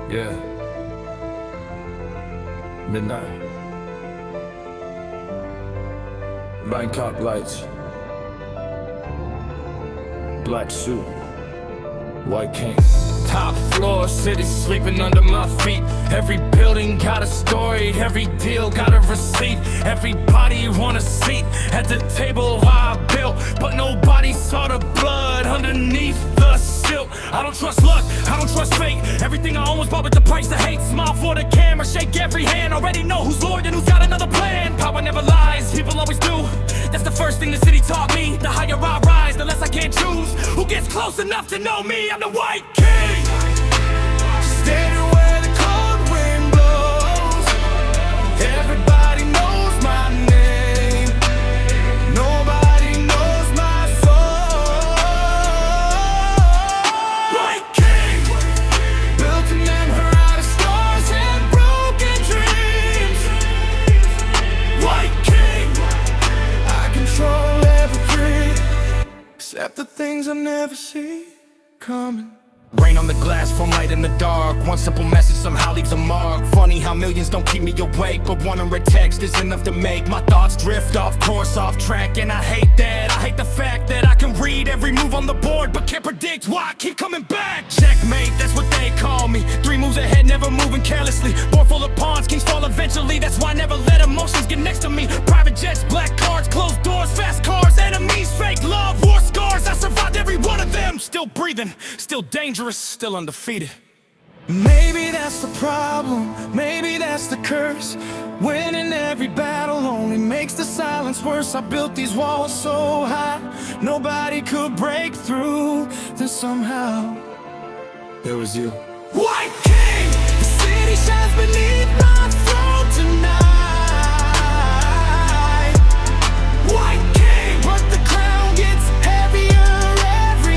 Yeah. Midnight. Bangkok lights. Black suit. White king. Top floor, city sleeping under my feet. Every building got a story, every deal got a receipt. Everybody want a seat at the table I built, but nobody saw the blood underneath the silt. I don't trust luck, I don't trust fate. Everything I own was bought with the price of hate. Smile for the camera, shake every hand. Already know who's loyal and who's got another plan. Power never lies, people always do. That's the first thing the city taught me. The higher I rise, the less I can't choose. Who gets close enough to know me? I'm the White King. Standing where the cold wind blows. Everybody knows my name. Nobody knows my soul. White King. Built an empire out of stars and broken dreams. White King. I control everything, except the things I never see coming. Rain on the glass, from light in the dark. One simple message somehow leaves a mark. Funny how millions don't keep me awake, but one unread text is enough to make my thoughts drift off course, off track. And I hate that, I hate the fact that I can read every move on the board, but can't predict why I keep coming back. Checkmate, that's what they call me. 3 moves ahead, never moving carelessly. Board full of pawns, kings fall eventually. That's why I never let emotions get next to me. Private jets, black cards, closed doors, fast cars, enemies, fake love, war scars. I survived every one of them. Still breathing, still dangerous, still undefeated. Maybe that's the problem, maybe that's the curse. Winning every battle only makes the silence worse. I built these walls so high, nobody could break through. Then somehow, there was you. White King! The city shines beneath my throne tonight. White King! But the crown gets heavier every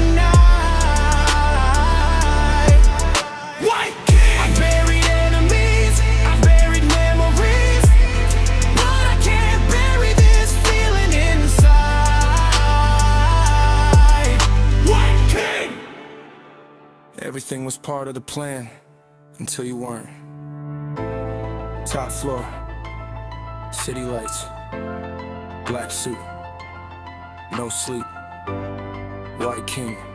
night. White King! I buried enemies, I buried memories, but I can't bury this feeling inside. White King! Everything was part of the plan, until you weren't. Top floor, city lights, black suit, no sleep, White King.